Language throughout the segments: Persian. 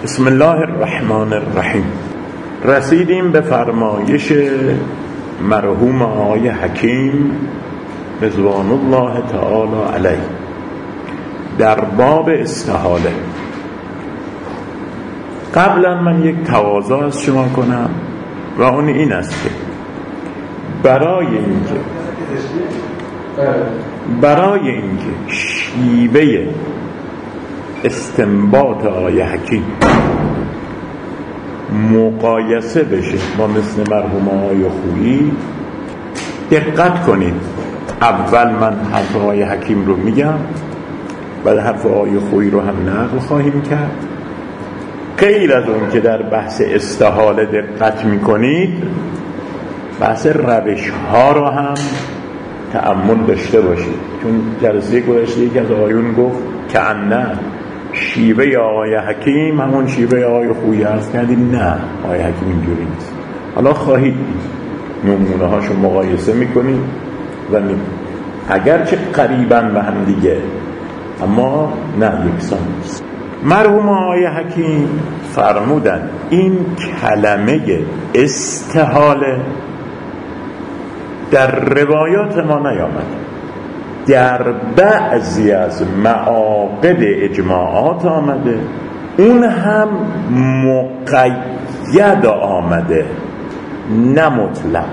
بسم الله الرحمن الرحیم. رسیدیم به فرمایش مرحوم آقای حکیم رضوان الله تعالی علیه در باب استحاله. قبلا من یک تواضع از شما کنم و اون این است که برای اینکه شیوه استنباط آقای حکیم مقایسه بشه با مثل مرحوم آقای خویی، دقت کنید. اول من حرف آقای حکیم رو میگم، بعد حرف آقای خویی رو هم نقل خواهیم کرد. غیر از اون که در بحث استحاله دقت میکنید، بحث روش ها رو هم تأمل داشته باشید، چون جلسه گذشته یکی از آقایون گفت که نه شیوه آقای حکیم همون شیوه آقای خویی هست. کردیم نه، آقای حکیم اینجوری نیست. حالا خواهید نمونه هاشو مقایسه میکنید و اگرچه قریباً به هم دیگه اما نه یکسان نیست. مرحوم آقای حکیم فرمودن این کلمه استحاله در روایات ما نیامد، در بعضی از معاقد اجماعات آمده، اون هم مقید آمده نه مطلق.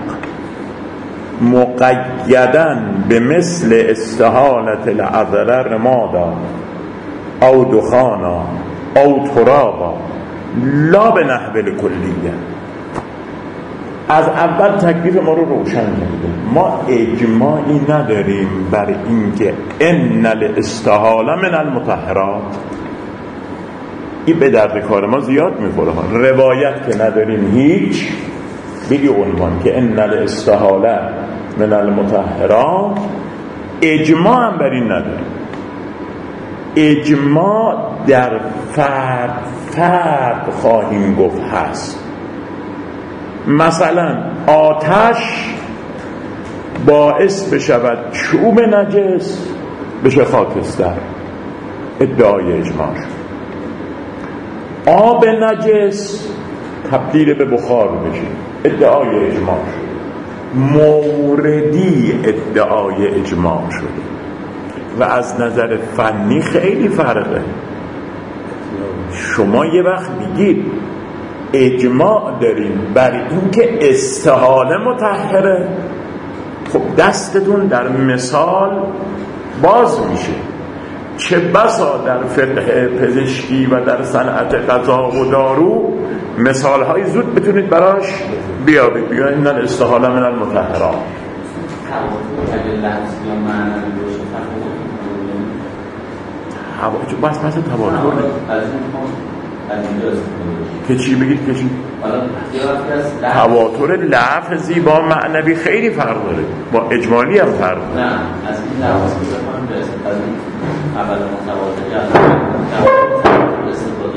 مقیدن به مثل استحالت العذر رمادا او دخانا او ترابا لا به نحو کلیه. از اول تکلیف ما رو روشن کرده. ما اجماعی نداریم بر اینکه ان الاستحاله من المطهرات. این به درد کار ما زیاد میخوره. روایت که نداریم هیچ، بگی عنوان که ان الاستحاله من المطهرات، اجماع هم بر این نداریم. اجماع در فرق خواهیم گفت هست. مثلا آتش باعث بشود چوب نجس بشه خاکستر، ادعای اجماع شد. آب نجس تبدیل به بخار بشه، ادعای اجماع شد. موردی ادعای اجماع شده و از نظر فنی خیلی فرقه. شما یه وقت میگید اجماع داریم بر اینکه استحاله مطهره، خب دستتون در مثال باز میشه. چه بسا در فقه پزشکی و در صنعت غذا و دارو مثال های زود بتونید براش بیابید. بگید این استحاله من المطهرات. بس تواتر که چی بگید که چی؟ تواتر لفظی با معنوی خیلی فرق داره، با اجمالی هم فرق داره. نه از این لفظ بخوام از این اول متواتر استفاده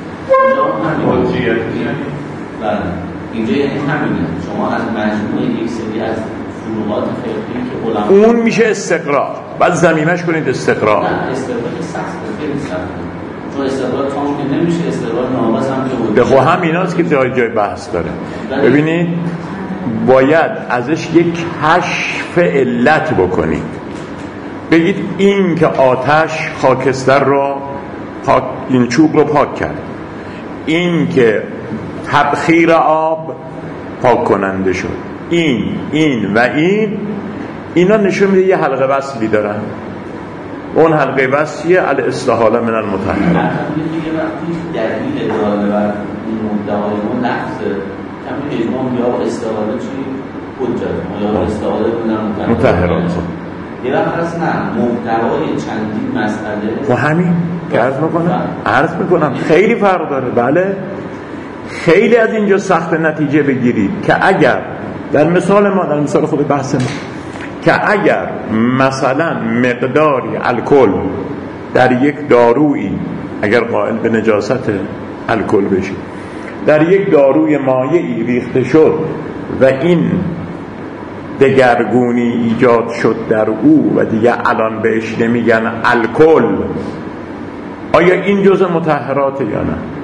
کنید. اینجا یعنی همینه. شما از مجموعه یک سری از فروعات فقهی که علما، اون میشه استقرار، بعد زمینش کنید استقرار. نه استقرار سخت خیلی سخته، چون استقرار تام که نمیشه، استقرار ناقص هم که بود. خب هم ایناست که جای بحث داره. ببینید باید ازش یک کشف علت بکنید. بگید این که آتش خاکستر رو این چوب رو پاک کرد، این که تبخیر آب پاک کننده شد، این و اینا نشون میده یه حلقه وصلی دارن. اون حلقه وصلیه الاستحاله من المطهرات. یه وقتی دلیل داره بر مدعای اون لفظ کمی اجماع یا استحاله چی حجت یا استحاله من مطهرات. یه وقت هست نه محتوای چندین مسئله. و همین که عرض میکنم خیلی فرق داره. بله خیلی از اینجا سخت نتیجه بگیرید که اگر در مثال ما، در مثال خود بحث ما، که اگر مثلا مقداری الکل در یک دارویی، اگر قائل به نجاست الکل بشید، در یک داروی مایعی ریخته شد و این دگرگونی ایجاد شد در او و دیگه الان بهش نمیگن الکل، آیا این جزء مطهرات یا نه؟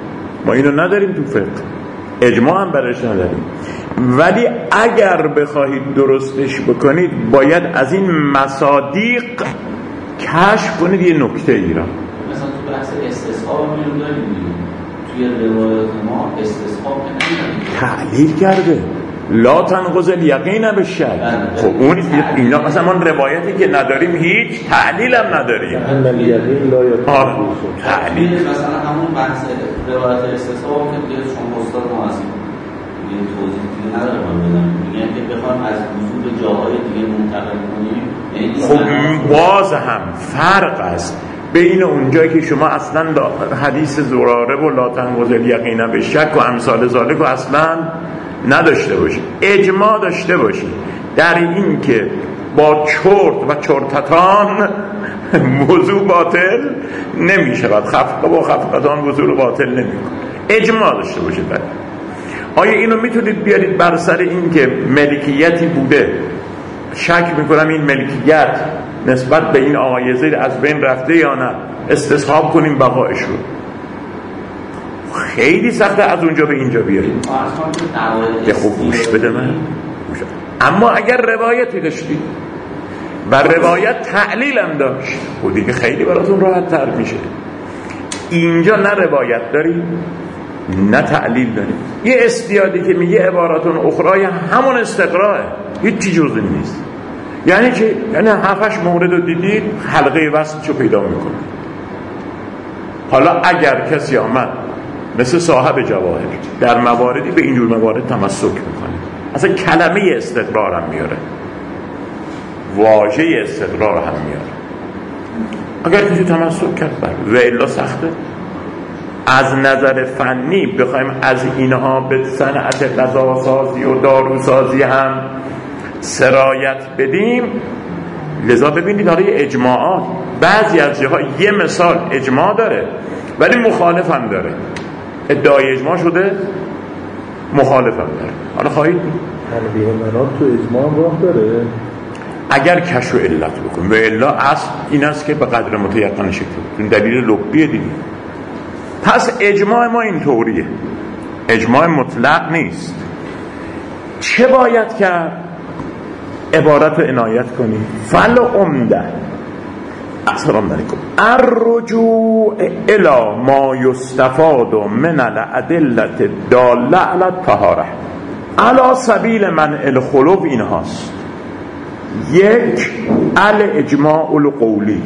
ما اینو نداریم تو فقه، اجماع هم برش نداریم. ولی اگر بخواهید درستش بکنید باید از این مصادیق کشف کنید یه نکته ای را. مثلا تو بحث استصحاب میرون داریم توی روایات ما استصحاب تعلیل کرده لا تنقض الیقین بالشک. خب اون اینا مثلا ما روایتی که نداریم هیچ تعلیل هم نداریم. الیقین لا یتنقض. تعلیل مثلا همون بحث روایت استصحاب که دیگه شما استاد ما هستید یه توضیح دیگه نداره من بدم، میگن که بخوام از وضوح به جاهای دیگه منتقل کنیم. خب باز هم فرق است بین اونجایی که شما اصلا حدیث زراره و لا تنقض الیقین بالشک و امثال ذالک رو اصلا نداشته باشید، اجماع داشته باشید در این که با چرت و چرتتان وضو باطل نمی شود، خفقه با خفقتان وضو رو باطل نمی کند، اجماع داشته باشید. برای آیا اینو میتونید بیارید بر سر این که ملکیتی بوده، شک میکنم این ملکیت نسبت به این آقای زید از بین رفته یا نه، استصحاب کنیم بقایش رو؟ خیلی سخته از اونجا به اینجا بیاریم. یه خوب گوش بده من. اما اگر روایتی داشتی و روایت تعلیل هم داشت خب دیگه خیلی براتون راحت تر میشه. اینجا نه روایت داری نه تعلیل داری، یه استیادی که میگه عباراتون اخرای همون استقراه، هیچی جزی نیست. یعنی چی؟ یعنی 7-8 مورد رو دیدید حلقه وصلشو پیدا میکنه. حالا اگر کسی آمد مثل صاحب جواهر در مواردی به اینجور موارد تمسک میکنه، اصلا کلمه استقرار هم میاره، واژه استقرار هم میاره، اگر کسی تمسک کرد و الا سخته. از نظر فنی بخوایم از اینها به صنعت غذاسازی و داروسازی هم سرایت بدیم، لذا ببینید داره اجماعات بعضی از جاها یه مثال اجماع داره ولی مخالف هم داره، ادعای اجماع شده مخالف هم داره. حالا خواهید تنبیه منات تو اجماع راه داره اگر کشف و علت بکنیم، و الا اصل این است که به قدر متیقن شکل این دلیل لبیه دیگه. پس اجماع ما این طوریه، اجماع مطلق نیست. چه باید کرد؟ عبارت رو عنایت کنیم. فل عمده السلام علیکم الرجوع الی ما یستفاد من الادله الداله علی الطهاره علی سبیل منع الخلو. این هاست: یک، الاجماع القولی،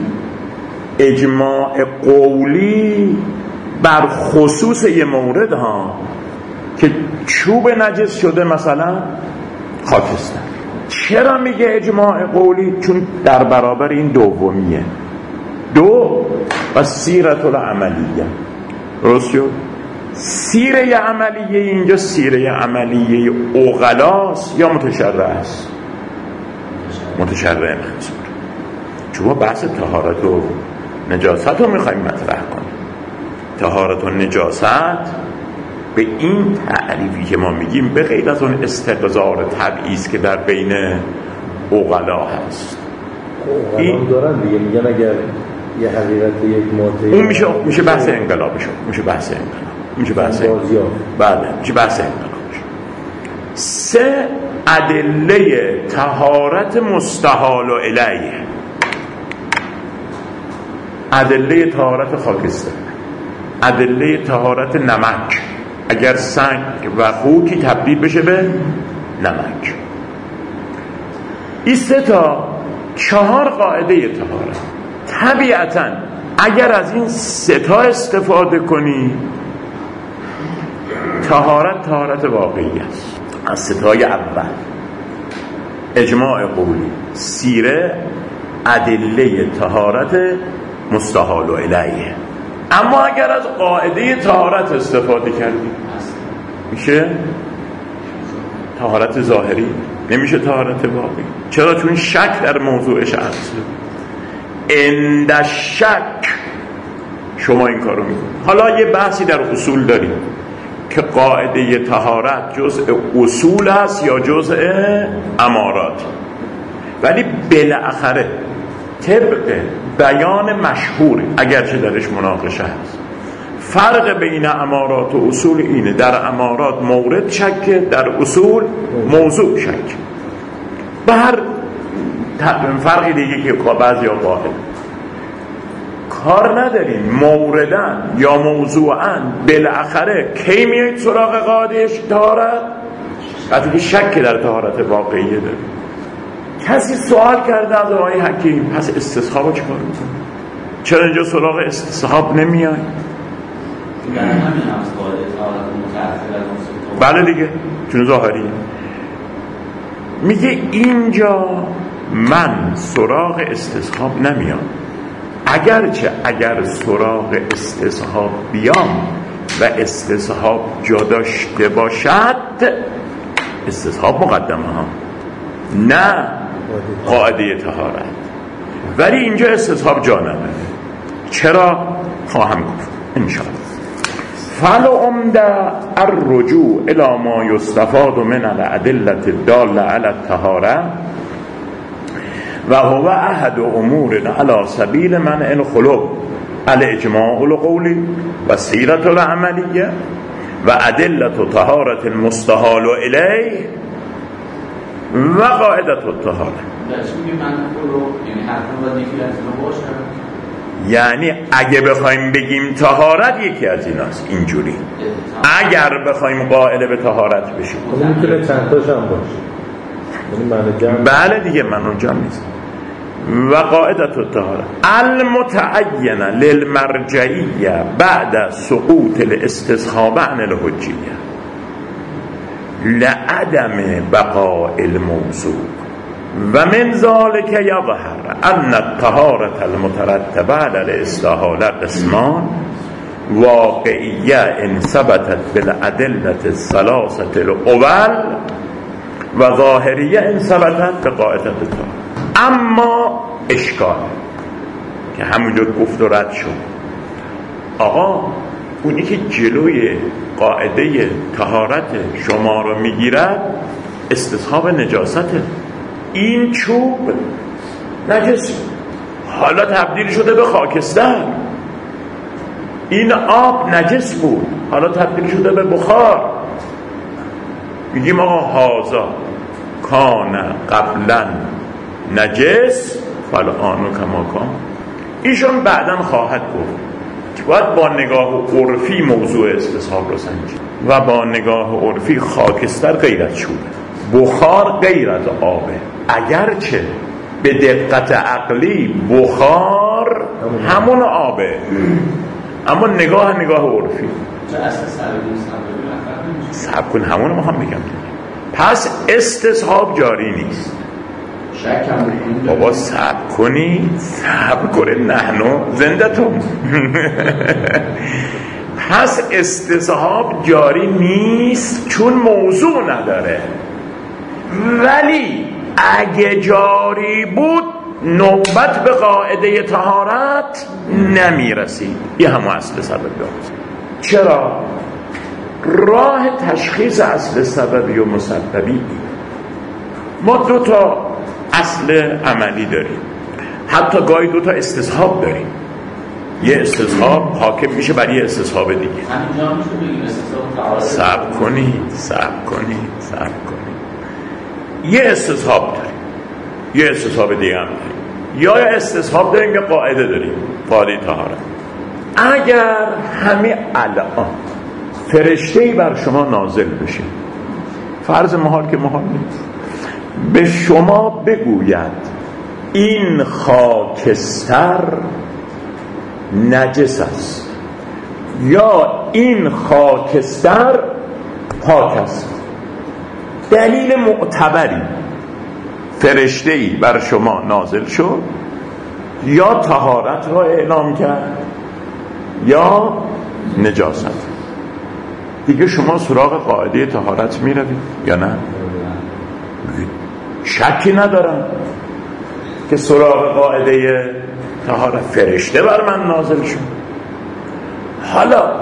اجماع قولی بر خصوص یه مورد ها که چوب نجس شده مثلا خاکستر. چرا میگه اجماع قولی؟ چون در برابر این دومیه. دو، و سیرت العملیه. درست شد؟ سیره عملیه اینجا سیره عملیه عقلاست یا متشرع است؟ متشرع منظور. چون ما بحث طهارت و نجاست رو میخوایم مطرح کنیم. طهارت و نجاست به این تعریفی که ما میگیم به غیر از اون استقذار تبعیض که در بین عقلا هست، این دارن دیگه میگن اگر یه حقیقت یک ماده اون میشه بحث انقلابش، میشه بحث انقلاب، میشه بحث انقلاب. بله میشه بحث انقلابش. سه، ادله طهارت مستحال الیه، ادله طهارت خاکستر، ادله طهارت نمک، اگر سنگ و خوکی تبدیل بشه به نمک. این سه تا 4 قاعده طهارت. طبیعتاً اگر از این سه تا استفاده کنی طهارت واقعی است. از سه تای اول اجماع قولی، سیره، ادله طهارت مستحال الیه. اما اگر از قاعده طهارت استفاده کردی میشه طهارت ظاهری، نمیشه طهارت واقعی. چرا؟ چون شک در موضوعش هست. عند شک شما این کارو میکنید. حالا یه بحثی در اصول داریم که قاعده طهارت جزء اصول است یا جزء امارات، ولی بالاخره طبق بیان مشهور اگرچه درش مناقشه هست فرق بین امارات و اصول اینه، در امارات مورد شکه، در اصول موضوع شک. به هر فرقی دیگه که بعضی ها قائل کار نداریم موردن یا موضوعن بالاخره کی میاید سراغ قاعده طهارت؟ وقتی که شک در طهارت واقعیه داره. کسی سوال کرده از آقای حکیم پس استصحاب رو چیکار میکنه؟ چرا اینجا سراغ استصحاب نمیای؟ بله دیگه، چون ظاهری میگه اینجا من سراغ استصحاب نمیام، اگرچه اگر سراغ استصحاب بیام و استصحاب جا داشته باشد استصحاب مقدمه ها نه قاعده طهارت، ولی اینجا استصحاب جا نداره. چرا؟ خواهم گفت انشاءالله. فالعمده الرجوع الى ما یستفاد من الادله الداله علی الطهاره و هو احد امور على سبیل منع الخلو الاجماع القولی و سیرت العملیه و ادله طهارت المستحال الیه و قاعده الطهاره. یعنی اگه بخوایم بگیم طهارت یکی از ایناست اینجوری، اگر بخوایم قائل به طهارت بشیم میتونه چند تاش هم باشه. بله دیگه من جمع نیست. و قاعده الطهاره المتعینه للمرجعیه بعد سقوط الاستصحاب عن الحجیه لعدم بقاء الموضوع و من ذلك یظهر ان الطهاره المترتبه علی الاستحاله قسمان واقعیه ان ثبتت بالادله الثلاثه الاول و ظاهریه ان ثبتت بقاعده الطهاره. اما اشکال که همونجور گفت و رد شد، آقا اونی که جلوی قاعده طهارت شما رو میگیرد استصحاب نجاسته. این چوب نجس حالا تبدیل شده به خاکستر، این آب نجس بود حالا تبدیل شده به بخار. میگیم آقا هازا کان قبلا نجس فالآن کما کان. ایشون بعداً خواهد گفت که باید با نگاه عرفی موضوع استصحاب رو سنجید و با نگاه عرفی خاکستر غیر از چوبه، بخار غیر از آبه، اگرچه به دقت عقلی بخار همون آبه، اما نگاه عرفی صبر کن همون ما هم میگم. پس استصحاب جاری نیست. بابا صبر کنی، صبر کنه نحنو زندتون. پس استصحاب جاری نیست چون موضوع نداره، ولی اگه جاری بود نوبت به قاعده طهارت نمیرسید. یه همه اصل سبب دارد. چرا؟ راه تشخیص اصل سببی و مسببی ما دو تا اصل عملی داریم، حتی گاهی دو تا استصحاب داریم. یه استصحاب حاکم میشه بر یه استصحاب دیگه. صبر کنید. یه استصحاب داریم، یه استصحاب دیگه هم داریم، یا استصحاب داریم یا قاعده داریم، قاعده طهارت. اگر همین الان فرشته‌ای بر شما نازل بشه، فرض محال که محال نیست، به شما بگوید این خاکستر نجس است یا این خاکستر پاک است، دلیل معتبری فرشته‌ای بر شما نازل شد، یا طهارت را اعلام کرد یا نجاست، دیگه شما سراغ قاعده طهارت میروید یا نه؟ شکی ندارم که سراغ قاعده طهارت فرشته بر من نازل شد. حالا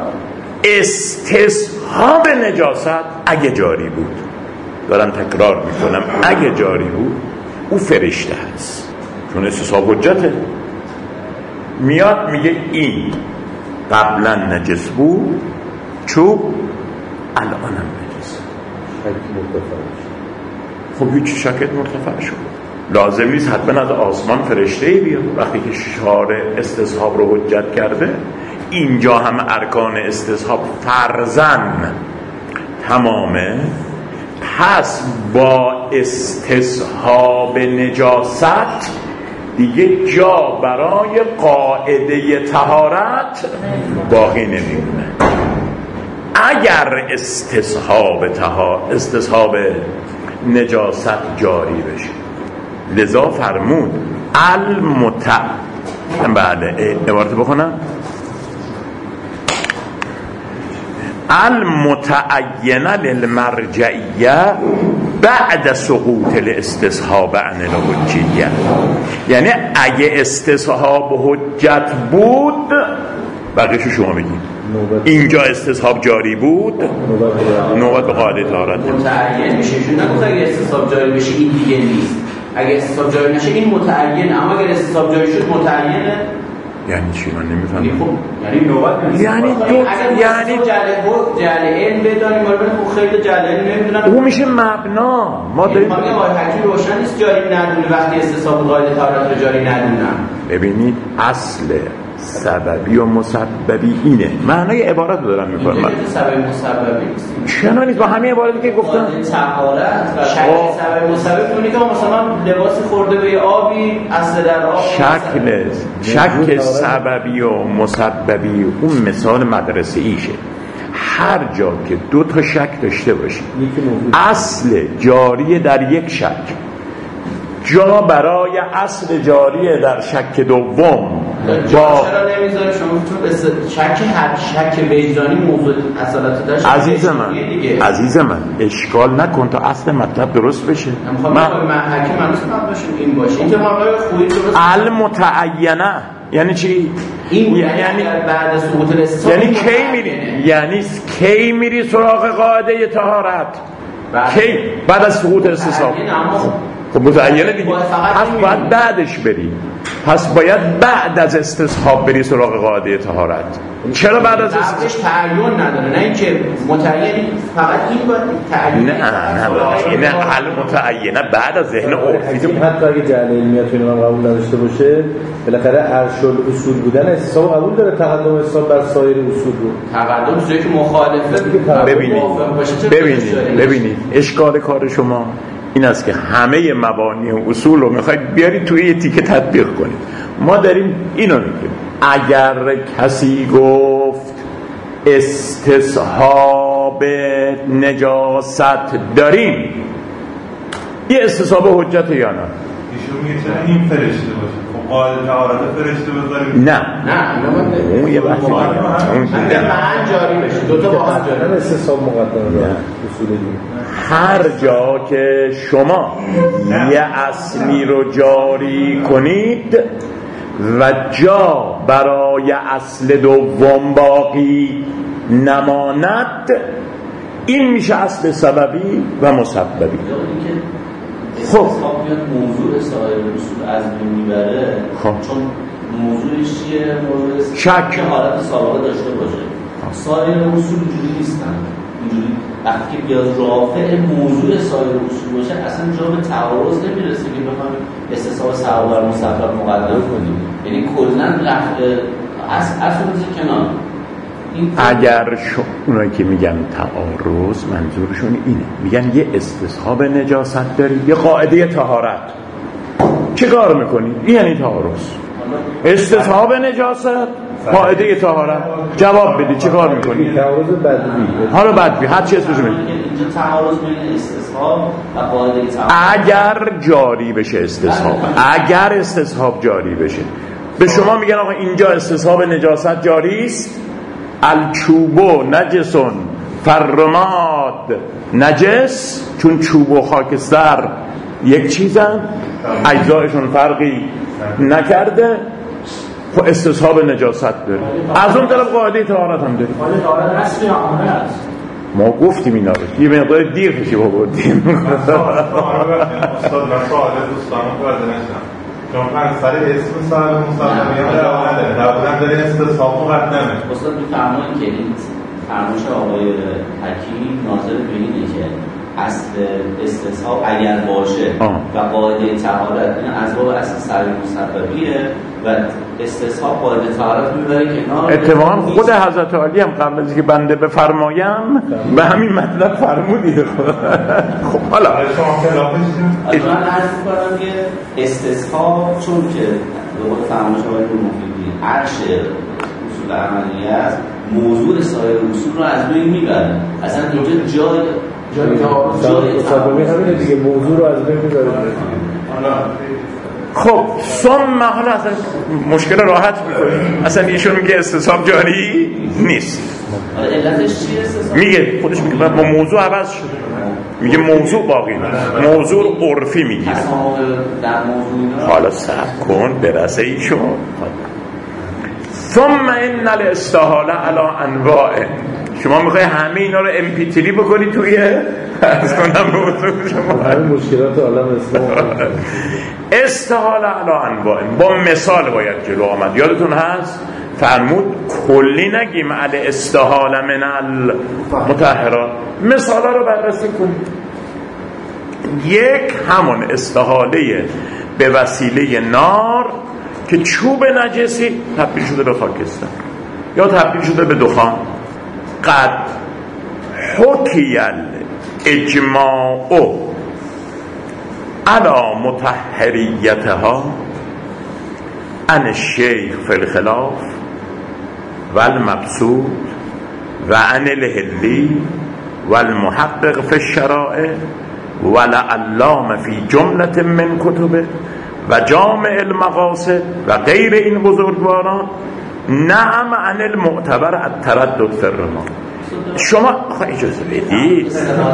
استصحاب نجاست اگه جاری بود، دارم تکرار میکنم، اگه جاری بود او فرشته هست، چون استصحاب حجته. میاد میگه این قبلا نجس بود، چوب الانم نجس. شک مرتفع شد. خب هیچ شکت مرتفع شد. لازم نیست حتما از آسمان فرشته‌ای بیاد. وقتی که شارع استصحاب رو حجت کرده، اینجا هم ارکان استصحاب فرضاً تمامه، پس با استصحاب نجاست دیگه جا برای قاعده طهارت باقی نمیمونه. اگر استصحاب نجاست جاری بشه، لذا فرمود بله عبارت بخونم، المتعینه للمرجعیه بعد سقوط الاستصحاب عن الحجیه. یعنی اگه استصحاب حجت بود، بقیشو شما بگید. اینجا استصحاب جاری بود، نوبت به قاعده طهارت متعین میشه. چون نگفت اگه استصحاب جاری بشه این دیگه نیست. اگه استصحاب جاری نشه این متعینه، اما اگه استصحاب جاری شد متعینه. یعنی چی؟ من نمیفهمم. خب یعنی نوبت نیست. یعنی جعل علم بدانیم، خب خیلی جعل علم نمیدونم. او میشه مبنا. ما داریم حکیم روشن نیست جاری ندونه وقتی استصحاب قاعده طهارت رو جاری ندونم. ببینید اصل سببی و مسببی اینه. معنای عبارت رو دارم میکنم. سبب مسببی نیست. چرا نیست؟ با همین عبارتی که گفتم طهارت و شکل سبب مسبب اونی که مثلا لباس خورده به آبی اصل در آب شکل سببی و مسببی، اون مثال مدرسه ایشه. هر جا که دو تا شک داشته باشی، اصل جاری در یک شک جا برای اصل جاری در شک دوم چرا نمیذاره شما شک وجدانی موضوع اصالت داشت؟ عزیز من اشکال نکن تا اصل مطلب درست بشه. من حکیم هنوز نباشیم این باشه. این که مقای خوبی درست المتعینه یعنی چی؟ یعنی بعد سقوط الاستثناء یعنی کی میری سراغ قاعده طهارت؟ کی؟ بعد از سقوط الاستثناء. خب متعینه دیگه، پس باید بعدش بری. پس باید بعد از استصحاب بری سراغ قاعده طهارت. چرا بعد از استصحاب تعین نداره؟ نه اینکه متعین فقط این باید تعین. نه حل متعینه بعد از ذهن عرفی. حتی اگه جعل علمیت اینو هم قبول نداشته باشه، بالاخره ارشد اصول بودن استصحاب قبول داره، تقدم استصحاب بر سایر اصول رو. تقدم چیزی که مخالفه. ببینید اشکال کار شما این است که همه مبانی و اصول رو میخواید بیارید توی یه تیکه تطبیق کنید. ما داریم اینو میگیم اگر کسی گفت استصحاب نجاست داریم، یه استصحاب حجت یا نه؟ ایشون میگه چرا این فرشته باشه؟ خب قاعده طهارت فرشته بذاریم؟ نه اون یه بحث اون جاری بشه. دو تا با هم جاری. استصحاب مقدمه اصول دین. هر جا که شما یه اصلی رو جاری کنید و جا برای اصل دوم باقی نماند، این میشه اصل سببی و مسببی. خب موضوع سایر اصول از بین میبره، چون موضوعش چیه؟ موضوع شک که حالت سابقه داشته باشه. سایر اصول اینجوری نیستن. اینجوری وقتی که بیاد رافع موضوع سایر اصول باشه اصلا جا به تعارض نمیرسه که بخوام استصحاب سبب بر مسبب مقدم کنیم. یعنی کلا اصل کنار. اگر اونایی که میگن تعارض منظورشون اینه، میگن یه استصحاب نجاست داری، یه قاعده طهارت، چه کار میکنی؟ این یعنی تعارض. استصحاب نجاست، قاعده طهارت، جواب بدی چه کار میکنی؟ تعارض بدوی. حالا بدوی هر چی اسمش میگه. اینجا تعارض بین استصحاب و قاعده طهارت. اگر جاری بشه استصحاب، اگر استصحاب جاری بشه، به شما میگن آقا اینجا استصحاب نجاست جاری است، الچوبو نجسون فرماد نجس، چون چوب و خاکستر یک چیزن، اجزایشون فرقی نکرده، خب استصحاب نجاست داره. از اون طرف قاعده طهارت هم داره. قاعده طهارت اصلی عامه است. ما گفتیم اینا رو یه مقدار دیر کشی بردیم. چون سر اسم صاحب مصدقی هم در داره استصحاب مقدمه. استاد می‌فرمایید که این فرمایش آقای حکیم ناظر به اینه که اصل استصحاب اگر باشه و قاعده طهارت این از باب اصل سر مصدقیه و استصحاب قاعده طهارت میبره کنار. اتفاقا خود حضرت علی هم قبل از اینکه بنده بفرمایم به همین مطلب فرمودید. خب حالا شما خلافش چیه؟ من عرض می‌کنم که استصحاب چون که به قول فرمایش آقای مفیدی عرش اصول عملیه است، موضوع سایر اصول رو از بین میبره. اصلا اینجا جای صدامی همینه دیگه، موضوع رو از بین میبره. خب حالا اصلا مشکل راحت میکنه. اصلا ایشون میگه استصحاب جاری نیست. علتش چیه استصحاب؟ میگه خودش میگه ما موضوع عوض شده، میگه موضوع باقی نیست، موضوع عرفی میگیره. حالا صبر کن برسه ایشون. ثم ان الاستحاله علی انواع. شما میخوای همه اینا رو MP3 بکنی توی از کنم موضوع شما همه مشکلات عالم اسلام. استحاله علی انواع با مثال باید جلو آمد. یادتون هست فرمود کلی نگیم علی استحاله من المطهرات، مثالا رو بررسی کنید. یک همون استحاله به وسیله نار که چوب نجسی تبدیل شده به خاکستر یا تبدیل شده به دخان. قد حکی الاجماع علی مطهریتها عن الشیخ فی الخلاف والمبسوط و عن الهلی والمحقق فی الشرائع ولعلام فی جملة من کتبه و جامع المقاصد و غیر این بزرگواران. نعم عن المعتبر التردد فی الرما. شما اجازه بدید،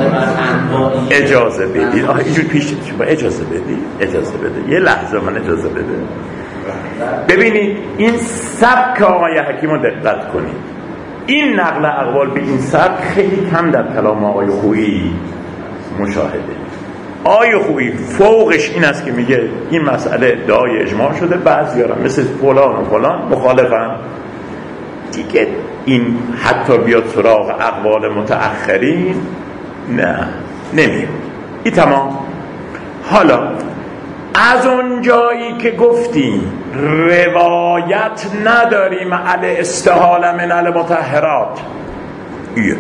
اجازه بدید، اینجور پیش شما اجازه بده یه لحظه من اجازه بده. ببینید این سبک آقای حکیم رو دقت کنید. این نقل اقوال به این سبک خیلی کم در کلام آقای خویی مشاهده. آقای خویی فوقش این است که میگه این مسئله ادعای اجماع شده، بعضی‌ها مثل فلان و فلان مخالفن دیگه. این حتی بیاد سراغ اقوال متأخرین نه نمیاد. این تمام. حالا از اون جایی که گفتیم روایت نداریم علی استحاله من المطهرات، یک.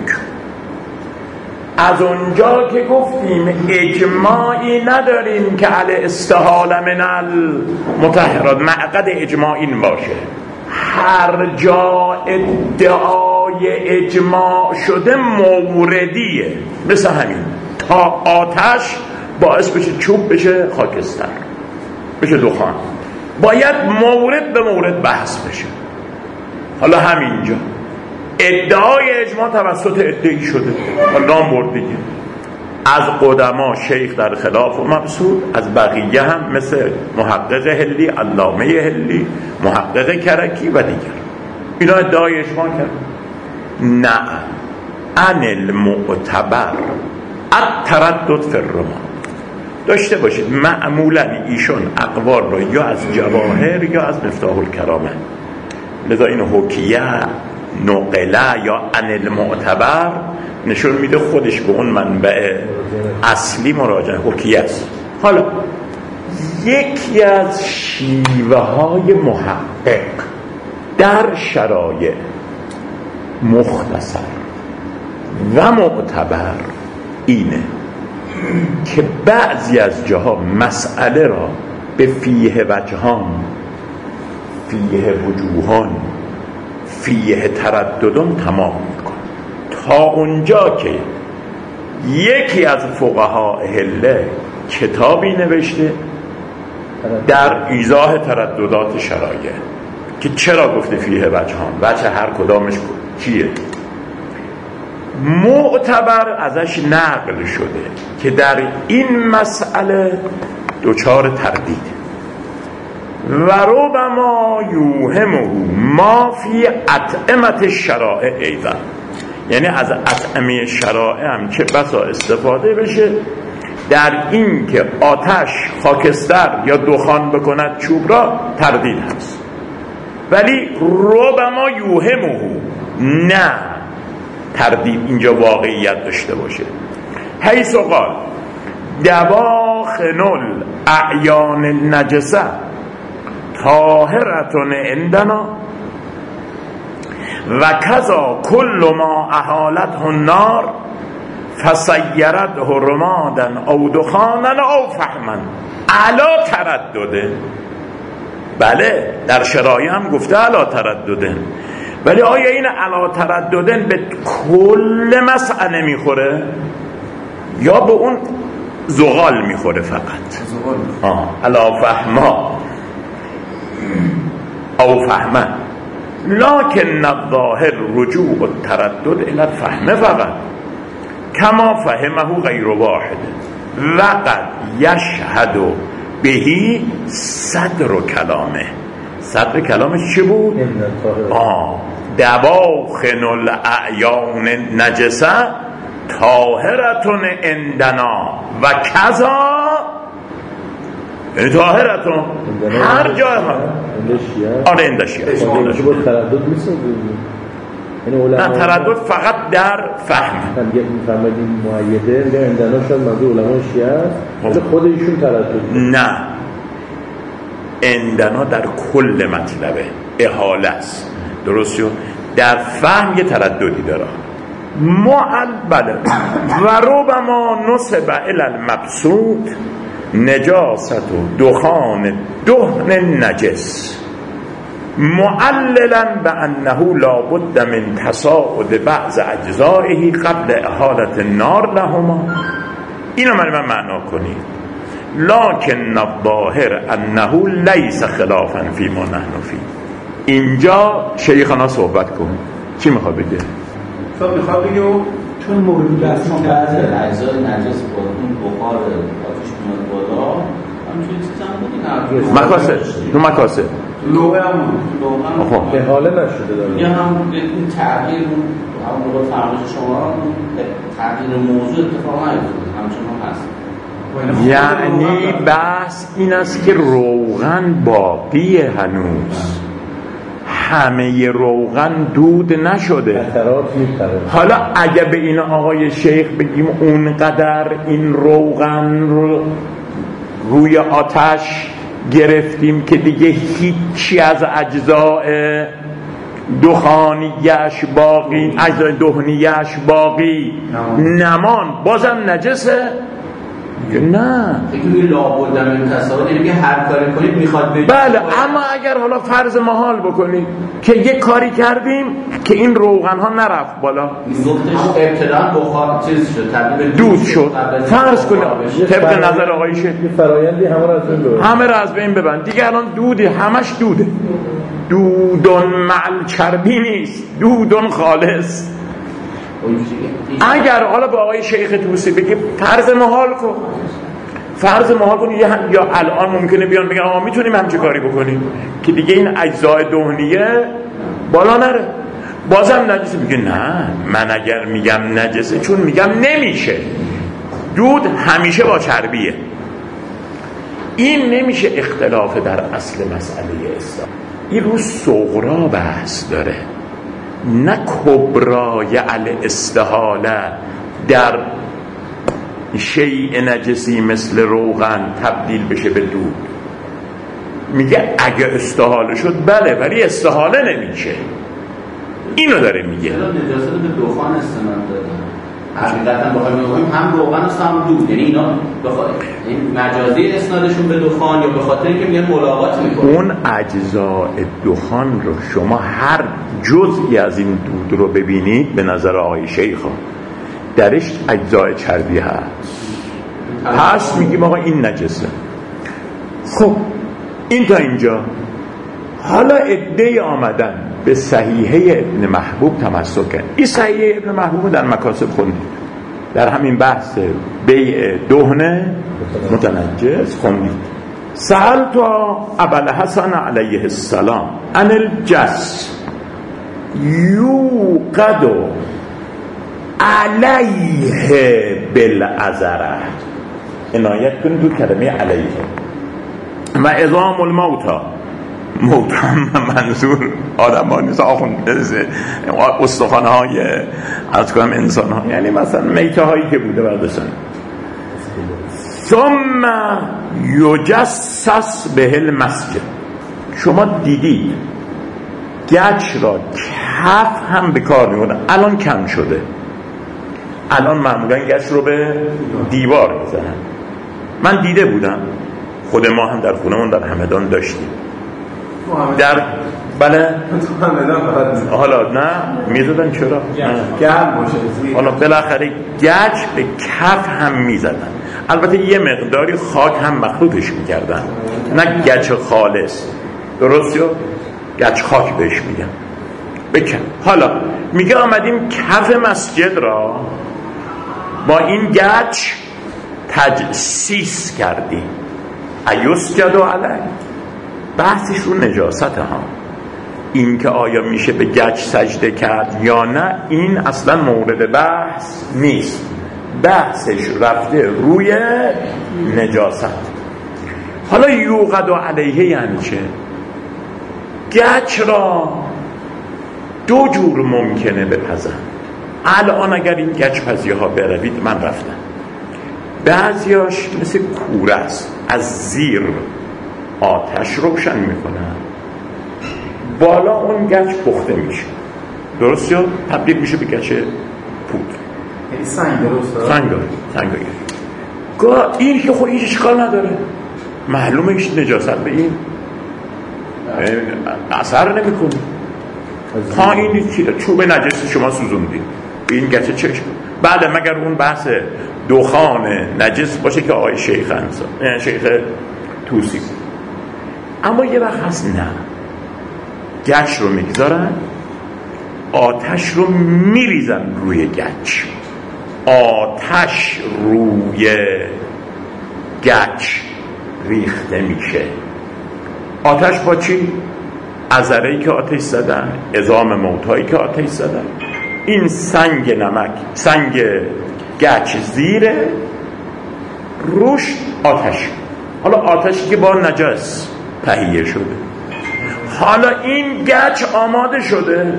از اونجا که گفتیم اجماعی نداریم که علی استحاله من المطهرات، معقد اجماع این باشه هر جا ادعای اجماع شده موردیه. مثل همین تا آتش باعث بشه چوب بشه خاکستر بشه دخان، باید مورد به مورد بحث بشه. حالا همینجا ادعای اجماع توسط ادعی شده، نام برد دیگه، از قدما شیخ در خلاف و مبسوط، از بقیه هم مثل محقق هلی، علامه هلی، محقق کرکی و دیگر. اینا ادعای اجماع کرد. نه عن المعتبر التردد فی الرما. داشته باشید معمولا ایشون اقوال رو یا از جواهر یا از مفتاح الکرامه، لذا این حکیه نقله یا عن المعتبر نشون میده خودش به اون منبع اصلی مراجعه حکیه است. حالا یکی از شیوه های محقق در شرایع مختصر و معتبر اینه که بعضی از جاها مسئله را به فیه وجهان، فیه وجوهان، فیه ترددون تمام میکنه، تا اونجا که یکی از فقها اهله کتابی نوشته در ایضاح ترددات شرایع که چرا گفته فیه وجهان، وجه هر کدامش چیه، معتبر ازش نقل شده که در این مسئله دچار تردید و ربما یوهمه ما فی اطعمه الشرائع ایضا، یعنی از اطعمه شرائع هم چه بسا استفاده بشه در این که آتش خاکستر یا دخان بکند چوب را تردید هست. ولی ربما یوهمه، نه تردید اینجا واقعیت داشته باشه. حیث قال دواخن الاعیان النجسه طاهرتون عندنا و کذا کل ما احالته النار فسیرته رمادا او دخانا او فحما علا تردده. بله در شرایع هم گفته علا ترددن، ولی آیا این علا ترددن به کل مسئله میخوره یا به اون زغال میخوره فقط؟ علا فهما او فهما، لکن الظاهر رجوع التردد الى الفهم فقط کما فهمه غیر واحد وقد یشهد بهی صدر کلامه. صدر کلامش چی بود؟ دواخن الاعیان نجسه طاهرتون عندنا و کذا، یعنی طاهرتون هر جای هم آره اندشیه نه تردد فقط در فهم. میفهمدین معیده میگه اندنا شاید منظور علمای شیعه است ولی خود ایشون تردد نه، اندنا در کل مطلبه احاله است، درست شد؟ در فهم یه ترددی داره. بله و ربما نسب الی المبسوط نجاست و دخان دهن نجس معللا بانه لا بد من تصاعد بعض اجزائه قبل احالت النار لهما. اینو من معنا کنید. لکن الظاهر انه لیس خلافا فی ما نحن فی. اینجا شیخنا صحبت کن چی میخواد بگه؟ میخواد بگه چون موجود است چون بعضی اجزای نجس با اون بخار آتش میاد بالا همچین چیزا بود. مکاسه تو مکاسه لوحه هم به حاله نشده داره یا هم این تغییر هم رو فرمایش شما تغییر موضوع اتفاق نیفتاد همچنان هست. یعنی بحث این است که روغن باقیه هنوز، همه روغن دود نشده. حالا اگه به این آقای شیخ بگیم اونقدر این روغن رو روی آتش گرفتیم که دیگه هیچی از اجزاء دخانیش باقی، اجزاء دهنیش باقی نمان، بازم نجسه؟ نه فکر لابد من تصاویر یعنی هر کاری کنید میخواد بگید. بله اما اگر حالا فرض محال بکنید که یک کاری کردیم که این روغن ها نرفت بالا، ابتداً بخار چیز شد تبدیل به دود شد، فرض کنید طبق نظر آقای شیخ فرآیندی همه را از بین ببند دیگه. الان دوده، همش دوده، دودون معل چربی نیست، دودون خالص. اگر حالا با آقای شیخ توسی بگیم فرض محال کن یا الان ممکنه بیان بگن آقا میتونیم همچه کاری بکنیم که دیگه این اجزای دهنیه بالا نره، بازم نجسه. میگه نه، من اگر میگم نجسه چون میگم نمیشه، دود همیشه با چربیه. این نمیشه اختلاف در اصل مسئله اسلام. این رو صغرا بحث داره، نه کبرای الاستحاله در شیء نجسی مثل روغن تبدیل بشه به دود. میگه اگه استحاله شد بله، ولی استحاله نمیشه. اینو داره میگه. چرا نجاست به دخان استناد داره؟ حقیقتا بخوایم هم روغن است هم دود، یعنی اینا این مجازی اسنادشون به دخان یا به خاطر اینکه میگن ملاقات میکنه. اون اجزاء دخان رو شما هر جزئی از این دود رو ببینید به نظر آقای شیخا درش اجزاء چربی هست میگیم آقا این نجسه. خب این تا اینجا. حالا عده‌ای آمدن به صحیحه ابن محبوب تمسک کرد. این صحیحه ابن محبوب در مکاسب خوندید، در همین بحث بیع دهن متنجس خوندید. سألت ابوالحسن علیه السلام عن الجس یوقد علیه بالعذره. عنایت کنید دو کلمه علیه. و عظام الموتا، موتا منظور آدم ها نیست، استخوان های از کنم انسان ها، یعنی مثلا میته هایی که بوده برداشتن. ثم یجسس به المسجد، شما دیدید گچ را کف هم به کار می‌بردن، الان کم شده، الان معمولا گچ رو به دیوار میزنن. من دیده بودم، خود ما هم در خونمون در همدان داشتیم، در بله حالا نه میزدن، چرا حالا بالاخره گچ به کف هم میزدن، البته یه مقداری خاک هم مخلوطش میکردن، نه گچ خالص، درست یا گچ خاک بهش میگن بکن. حالا میگه آمدیم کف مسجد را با این گچ تجسیس کردیم. ایسجد علیه، بحثش رو نجاست ها، این که آیا میشه به گچ سجده کرد یا نه، این اصلا مورد بحث نیست، بحثش رفته روی نجاست. حالا یوقد علیه یعنی چه؟ گچ را دو جور ممکنه بپزن. الان اگر این گچ پزی ها بروید، من رفتم، بعضیاش مثل کوره است، از زیر آتش روشن میکنن، بالا اون گچ پخته میشه، درست یا تبدیل میشه به گچ پود، یعنی سنگ، درست؟ سنگ این که خود هیچ اشکال نداره، معلومه هیچ نجاست به این اثر نمیکنه. ها این چوب نجس شما سوزوندید، این گچه چه اشکال؟ بعد مگر اون بحث دخان نجس باشه که آقای شیخ توسی. اما یه وقت هست نه، گچ رو میگذارن، آتش رو میریزن روی گچ، آتش روی گچ ریخته میشه. آتش با چی؟ عذره‌ای که آتش زدن، عظام موتایی که آتش زدن، این سنگ نمک، سنگ گچ زیره، روش آتش. حالا آتشی که با نجس تهیه شده، حالا این گچ آماده شده،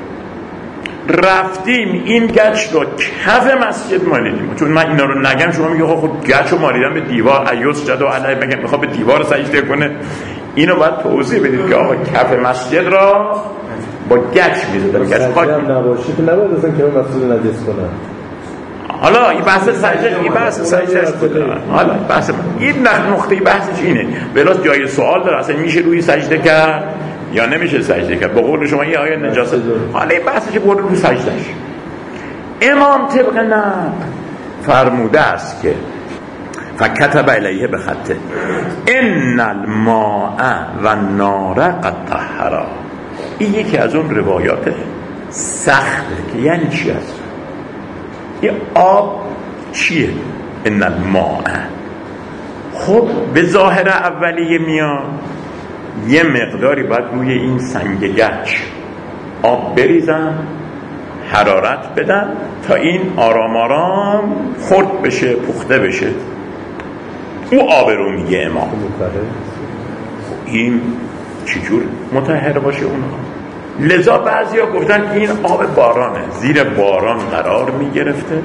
رفتیم این گچ رو کف مسجد مالیدیم. چون من اینا رو نگم شما میگه خب گچ رو مالیدم به دیوار، ایسجد علیه، بگم میخواد به دیوار سجده کنه، اینو باید توضیح بدید که آقا کف مسجد را با گچ میزدن، گچ خاک نباشه که نباید اصلا که مسجد نجس کنن. حالا این بحث سجده، این بحث سجده است. حالا بحث این نقطه بحثش اینه، بلاس جای سوال داره، اصلا میشه روی سجده کرد یا نمیشه سجده کرد، با قول شما یه آیه نجاست. حالا این بحثش برد رو سجدهش. امام طبق نقل فرموده است که فکتب علیه به خطه ان الماء و النار قد طهرا. این یکی از اون روایات سخته که یعنی چی است؟ یه آب چیه؟ ان الماء، خب به ظاهر اولیه میاد یه مقداری باید روی این سنگ گچ آب بریزن، حرارت بدن تا این آرام آرام خرد بشه، پخته بشه. او آب رو میگه امام. این چجور مطهر باشه اونها؟ لذا بعضیا گفتن این آب بارانه، زیر باران قرار میگرفته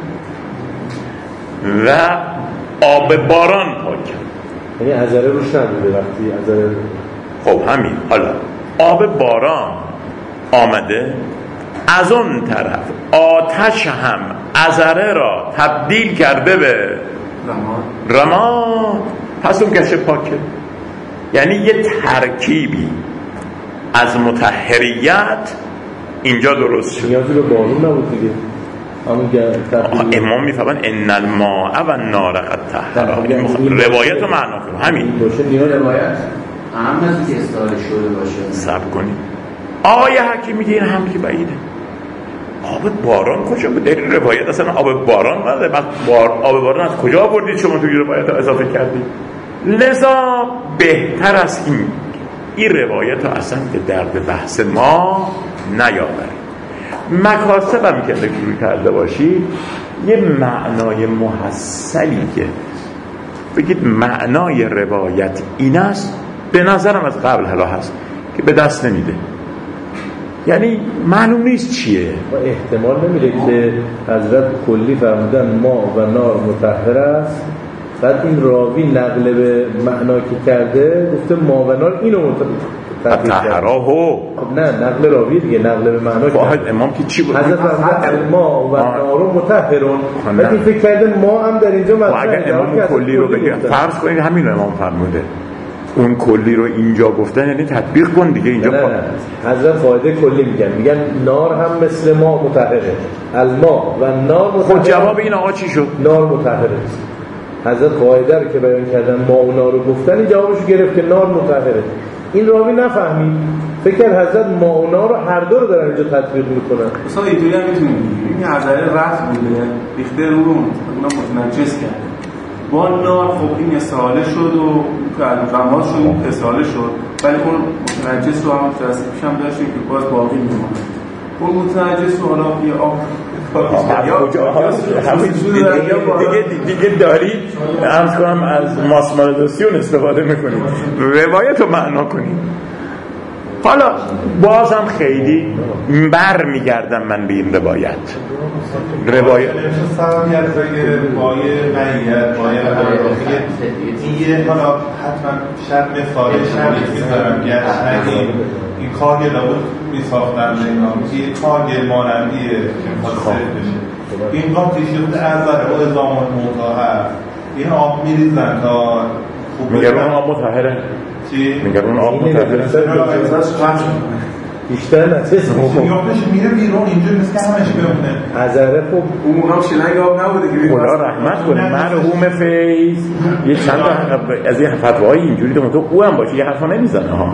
و آب باران پاک، یعنی عذره روش نبوده وقتی عذره. خب همین، حالا آب باران آمده، از اون طرف آتش هم عذره را تبدیل کرده به رماد، پس اون گچ پاکه. یعنی یه ترکیبی از مطهریت اینجا درست شد. نیازی به بارون نبود دیگه. امام میفهمن ان الماء و النار قد طهرا، روایت رو معنا کنه همین باشه. نیاز روایت اهم از که استعاره شده باشه. صبر کنید، آقای حکیم میگه این هم که بعیده. آب باران کجا بود؟ در روایت اصلا آب باران نداره. آب باران از کجا آوردید شما توی روایت اضافه کردید؟ لذا بهتر از این روایت رو اصلا به درد بحث ما نیاورید. مکاسبم که فکر کرده باشی یه معنای محصلی که بگید معنای روایت این است، به نظرم از قبل حالا هست که به دست نمیده، یعنی معلوم نیست چیه. احتمال نمیده که حضرت کلی فرمودن ما و نار مطهر است، بعد این راوی نقل به معنا که کرده گفته ما و نار اینو مطهراهو. خب نه، نقل راوی دیگه، نقل به معنا واحد امام که چی بود؟ حضرت فرمودن ما و نار مطهرون، بعد این فکر کرده ما هم در اینجا مطهر. اگر امام کلی رو بگه فرض کنید همین امام فرموده، اون کلی رو اینجا گفتن یعنی تطبیق کن دیگه اینجا. نه حضرت فایده کلی میگن نار هم مثل ما مطهره، الما و نار مطهره. خب جواب این آقا چی شد؟ نار مطهره. حضرت قاعده رو که بیان کردن ما و نار رو گفتن، این جوابشو گرفت که نار مطهره. این راوی نفهمید، فکر کرد حضرت ما و نار رو هر دو رو دارن اینجا تطبیق میکنن. مثلا اینجوری هم میتونیم بگیم این نظر رفت بوده، ریخته رو اون متنجس کرد با نار. خب این استحاله شد و غمات شد، اون استحاله شد، ولی اون متنجس رو هم تصدیقش هم داشتیم که باز باقی میمونه. اون متنجس رو حالا یه آب دیگه دارید عرض کنم از ماسمالداسیون استفاده میکنید، روایت رو معنا کنید. حالا بازم خیلی بر میگردم من به این روایت سوامیت بای معیت بای دیگه، حالا حتما شرط مثاله شرط میذارم گرچنگی این کارگل بود میساختن این کارگل مانندیه که میخواد سرد بشه، این قاطی شده ازاره و ازامون موتا هست، این آب میریزن تا خوب میگرون آب مطهره. چی؟ میگرون آب مطهره بیشتر نتیست یادش میره بیرون، اینجور نیست که همش بمونه ازاره. خب اون هم شلنگ آب نبوده که خدا رحمت کنه مرحوم فیض یه چند از این فتواهای اینجوری که تو او هم باشه یه حرفا نمیزنه ها.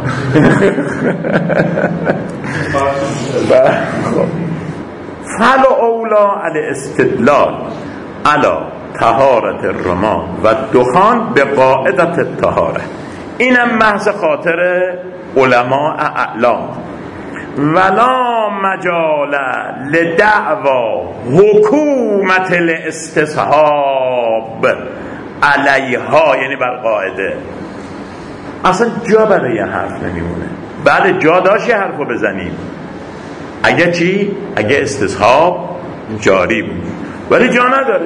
فلا اولا علی استدلال علی طهارت الرما و دخان به قاعدت الطهاره. اینم محض خاطر علماء اعلام. ولا مجال لدعوا حکومت الاستصحاب علیها، یعنی بر قاعده اصلا جا برای حرف نمیمونه. بعد جا داشت یه حرفو بزنیم، اگه چی؟ اگه استصحاب جاری بود، ولی جا نداره.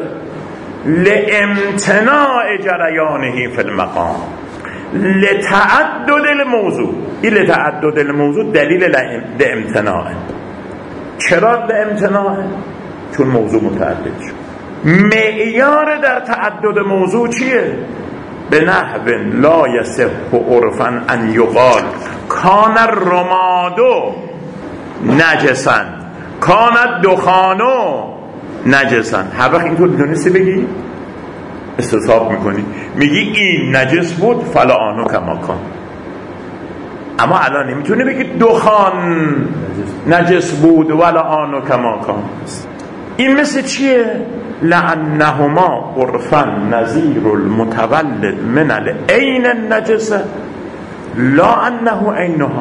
لامتناع جریانه فی المقام لتعدد الموضوع. این لتعدد الموضوع دلیل لامتناعه. چرا لامتناعه؟ چون موضوع متعدد شد. معیار در تعدد موضوع چیه؟ به نحو لا یصح عرفا ان یقال کان الرمادو نجسا کان الدخانو نجسا. هر وقت اینطور میتونستی بگی استصحاب میکنی، میگی این نجس بود فلا آنو کما کان. اما الان نمیتونه بگی دخان نجس بود ولا آنو کما کان. این مثل چیه؟ لعنهما عرفا نظیر المتولد من العین النجسه لا انه عینها.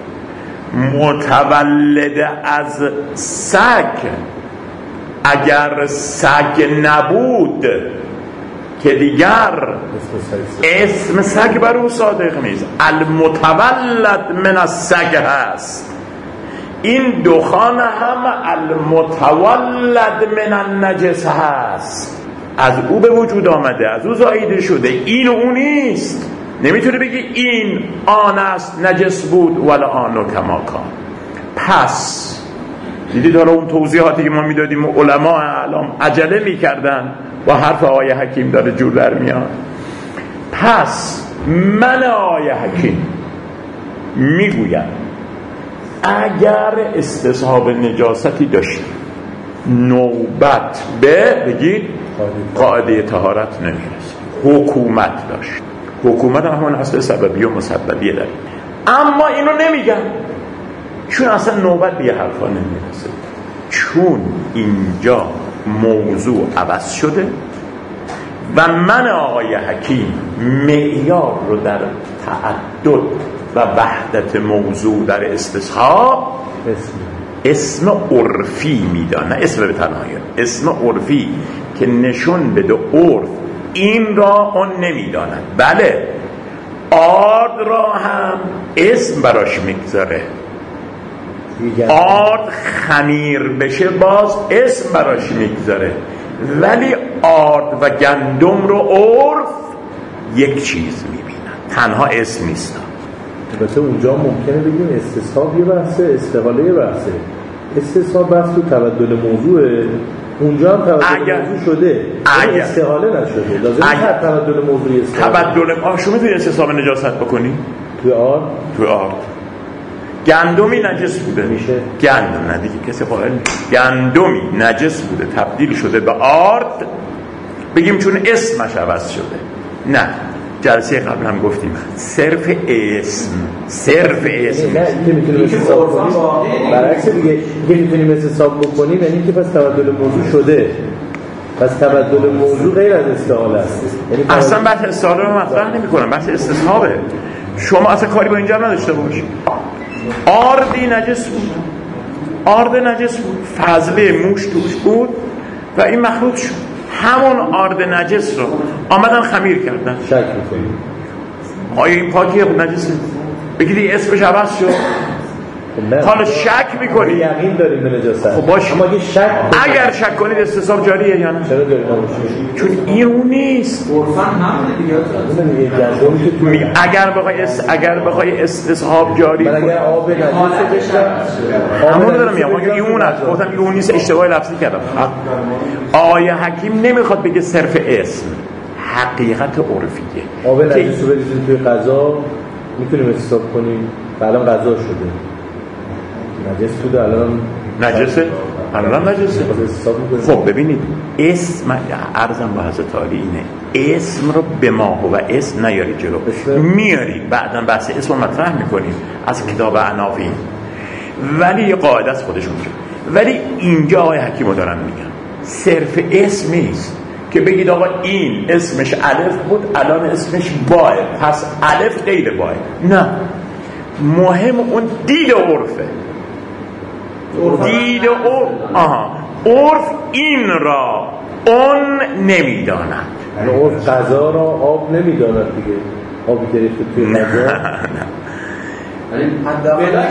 متولد از سگ اگر سگ نبود که دیگر اسم سگ بر او صادق نیست، المتولد من السگ هست. این دخان هم المتولد من النجس هست، از او به وجود آمده، از او زایده شده. این او نیست. نمیتونه بگی این آن است نجس بود ولا آنو کما کان. پس دیدید حالا اون توضیحاتی که ما میدادیم و علما اعلام عجله میکردن و حرف آقای حکیم داره جور در میاد. پس من آقای حکیم میگویم اگر استصحاب نجاستی داشت نوبت به بگید قاعده طهارت نمیرسه، حکومت داشت. حکومت هم همون اصل سببی و مسببیه داره، اما اینو نمیگن چون اصلا نوبت به یه حرفا نمیرسه، چون اینجا موضوع عوض شده و من آقای حکیم معیار رو در تعدد و وحدت موضوع در استصحاب اسم عرفی میدانه، اسم به تنهایی اسم عرفی که نشون بده عرف این را اون نمیداند. بله آرد را هم اسم براش میگذاره، آرد خمیر بشه باز اسم براش میگذاره، ولی آرد و گندم رو عرف یک چیز میبینن، تنها اسم نیست. البته اونجا ممکنه بگیم استصحاب یه بحثه، استقاله یه بحثه. استصحاب بحث تو تبدل موضوعه، اونجا هم تبدل موضوع شده، استقاله نشده. لازم نیست تبدل موضوعی تبدل شما میتونی استصحاب نجاست بکنی؟ توی آرد؟ توی آرد گندمی نجس بوده میشه، گندم نه دیگه کسی قائل نیست، گندمی نجس بوده تبدیل شده به آرد، بگیم چون اسمش عوض شده؟ نه، جلسه قبل هم گفتیم صرف اسم نه که میتونیم حساب کنیم، برعکس دیگه که میتونیم حساب بکنیم یعنی که پس تبدل موضوع شده، پس تبدل موضوع غیر از استعاله است. یعنی اصلا بحث استعاله رو مطرح نمی‌کنم، بحث استصحابه. شما اصلا کاری با اینجا نداشته باشید. آردی نجس بود، آرد نجس بود، فضله موش توش بود و این مخلوط شد، همون آرد نجس رو آمدن خمیر کردن. شک می‌کنید آیا این پاکیه بود نجسه؟ بگیدی اسمش عوض شد. حالا شک میکنی؟ یقین داریم به نجاست. خب باشه، اما اگر شک کنید استصحاب جاریه یا نه؟ چرا جاری نمیشه؟ چون این اون نیست. عرفاً همونه دیگه. اگر بخوای استصحاب جاری من اگر آب نجس بشه همون دارم میگم، این اون است. گفتم این اون نیست، اشتباه لفظی کردم. آیه حکیم نمیخواد بگه صرف اسم، حقیقت عرفیه. آب نجس رو بریزید توی غذا میتونیم حساب کنیم، الان غذا شده نجس بوده، الان نجسه، الان نجسه. خب ببینید اسم، عرضم با حضرت عالی اینه، اسم رو به ما هو اسم نیاری جلو، میاری بعداً بحث اسم رو مطرح میکنیم از کتاب عناوین، ولی یه قاعده از خودشون شد. ولی اینجا آقای حکیمو دارم میگم صرف اسم نیست که بگید آقا این اسمش الف بود الان اسمش باه، پس الف غیر باه. نه، مهم اون دید عرفه، دید عرف این را اون نمیداند. عرف غذا را آب نمیداند دیگه، آبی گرفته توی غذا. نه ولی حداقل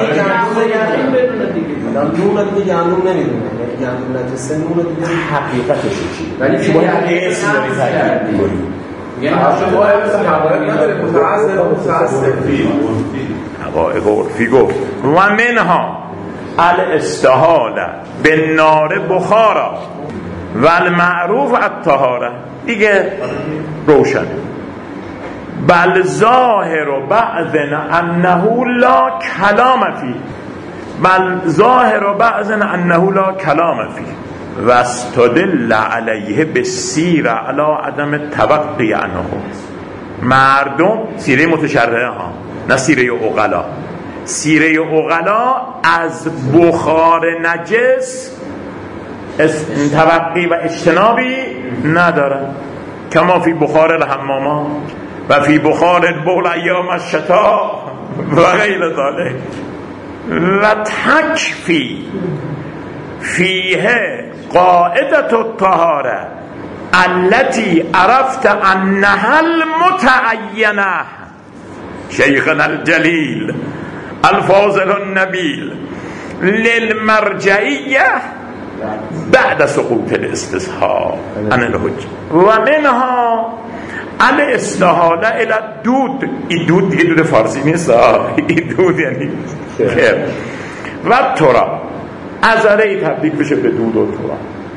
نور دیگه گندم نمیدونه، گندم نجسه نور دیگه حقیقتش چیه؟ ولی شما اسم داری تاکید می‌کنی. میگن شما اسم حقایق نداره، متعصب حقایق عرفی گفت و منها الاستحاله به نار بخارا و المعروف الطهاره. دیگه روشن. بل ظاهر بعضن انه لا کلام فی، بل ظاهر بعضن انه لا کلام فی و استدل علیه بسیر علی عدم توقی عنه. مردم سیره متشرعه ها، نه سیره عقلا. سیره عقلا از بخار نجس توقی و اجتنابی ندارن، کما فی بخار الحمامات و فی بخار البول ایام الشتاء و غیر ذلك و تکفی فیه قاعدة الطهاره التي عرفت انها المتعینه. شیخنا الجلیل الفاضل النبیل للمرجعیه بعد سقوط الاستصحاب عن الحجه و منها الاستحاله الى الدود. این دود دیگه دود فارسی نیست، این دود یعنی خیر و تراب، عذره تبدیل بشه به دود و تراب.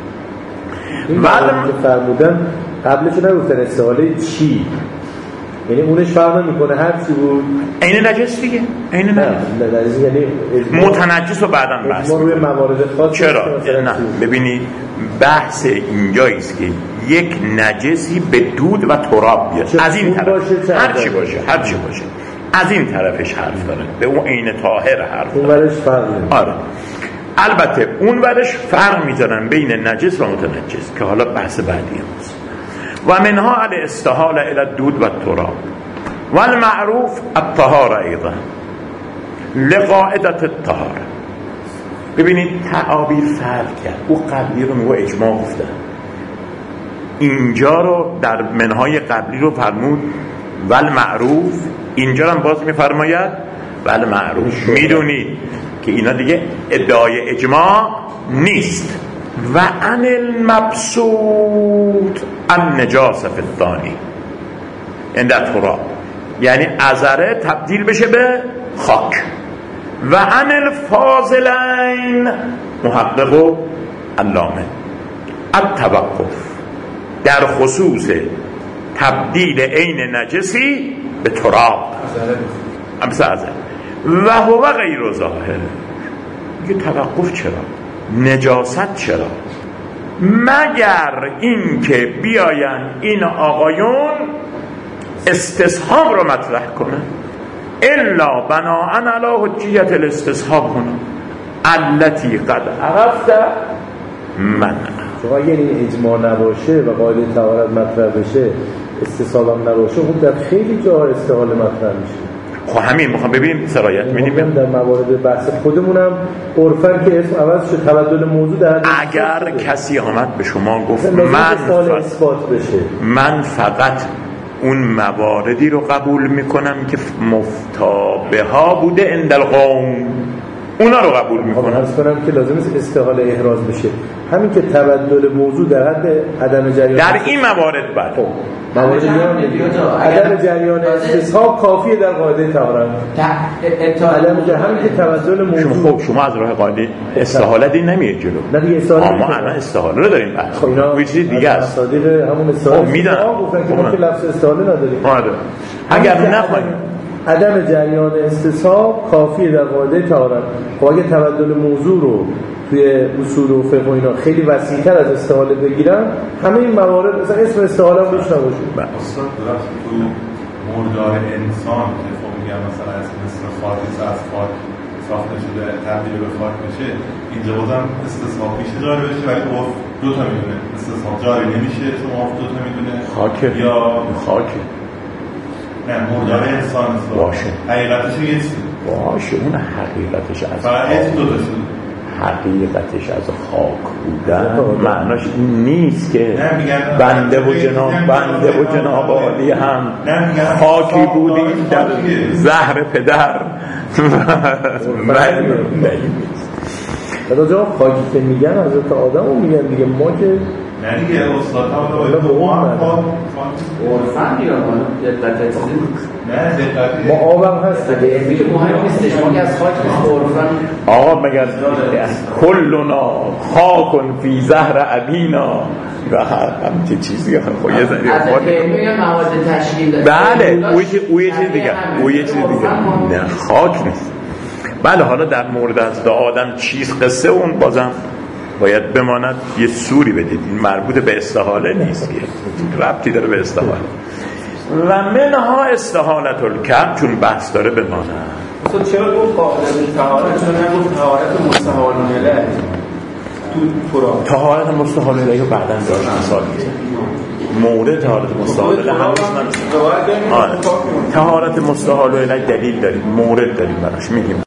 بعد فرمودن قبلش نگفتن استحاله چی، یعنی اونش فرق نمیکنه هر چی بود عین نجس دیگه، عین نجس یعنی متنجس رو بعداً بحث ما روی موارد خاص. چرا؟ نه ببینید بحث اینجاییست که یک نجسی به دود و تراب بیاد، از این طرف هر چی باشه از این طرفش حرف داره، به اون عین طاهر حرف اون ورش فرق نمیکنه. آره البته اون ورش فرق میذارن بین نجس و متنجس که حالا بحث بعدی هست. و منها الاستحاله الى الدود و التراب و المعروف الطهاره ایضا لقاعدة الطهاره. ببینید تعابیر فرق کرد، او قبلی رو میگه اجماع گفتن، اینجا رو در منهای قبلی رو فرمود والمعروف، اینجا هم باز میفرماید والمعروف. میدونید که اینا دیگه ادعای اجماع نیست. و عن المبسوط النجاسه فی الثانی عند التراب، یعنی عذره تبدیل بشه به خاک. و عن الفاضلین محقق و علامه التوقف در خصوص تبدیل عین نجسی به تراب و هو غیر ظاهر. یه توقف چرا؟ نجاست چرا؟ مگر این که بیاین این آقایون استصحاب رو مطرح کنن. الا بناءً علی حجیت الاستصحاب هنا التي قد عرفت من. یعنی اجماع نباشه و قاعده طهارت مطرح بشه، استصحاب هم نباشه، خب در خیلی جاها استحاله مطرح میشه. خب همین میخوام ببینیم سرایت میدیم در موارد بحث خودمونم عرفن که اسم عوض شد تبدل موضوع در اگر کسی آمد به شما گفت من فقط اون مواردی رو قبول میکنم که مفتابه ها بوده عند القوم، اونا رو قبول میکنم. عرض کنم که لازم است استحاله احراز بشه، همین که تبدل موضوع در حد عدم جریان در این موارد بعد موارد عدم جریان استصحاب کافیه در قاعده طهارت. همین که تبدل موضوع شما از راه قاعده استحالتی نمیه جلو. نه دیگه استحاله ما الان استحاله رو داریم. خب اینا یه چیز دیگه است. مصادیق همون استحاله میدونم گفتن که ما که لفظ استحاله نداریم. اگر نخواهیم عدم جریان استصحاب کافیه در قاعده طهارت. خب اگه تبدل موضوع رو توی اصول و فقه و اینا خیلی وسیع‌تر از استحاله بگیرن، همه این موارد مثلا اسم استحاله هم روش نباشه. استاد درست تو مردار انسان که خب میگم مثلا مثل خاکی از خاک ساخته شده تبدیل به خاک بشه، اینجا بازم استصحاب میشه جاری بشه، ولی خب دو تا میدونه استصحاب جاری نمیشه، شما دو تا میدونه خاک یا خاک نه مردار انسان باشه، حقیقتش یه چیزی باشه، اون حقیقتش از فقط دو تا شده. حقیقتش از خاک بودن معناش این نیست که بنده و جناب عالی هم خاکی بودیم در زهر پدر. در جا خاکی که میگن حضرت آدم رو میگن دیگه، ما که نه دیگه استاد ها رو ما هم عرفن یا دقت ما آبم هست دیگه مهم نیستش، ما که از خاک عرفن. آقا مگر کلنا خاکن فی زهر ابینا و همچه چیزی خب یه ذره از میگن مواد تشکیل بله او یه چیز دیگه نه خاک نیست. بله حالا در مورد از آدم چیز قصه اون بازم باید بماند یه سوری بدید، این مربوط به استحاله نیست که ربطی داره به استحاله. و منها استحالت الکم، چون بحث داره بماند. اصلا چرا گفت قاعده طهارت، چرا نگفت طهارت مستحال الیه؟ طهارت مستحال الیه رو بعداً داشت مثال میزنه. مورد طهارت مستحال الیه هنوز طهارت مستحال الیه دلیل داریم، مورد داریم براش میگیم.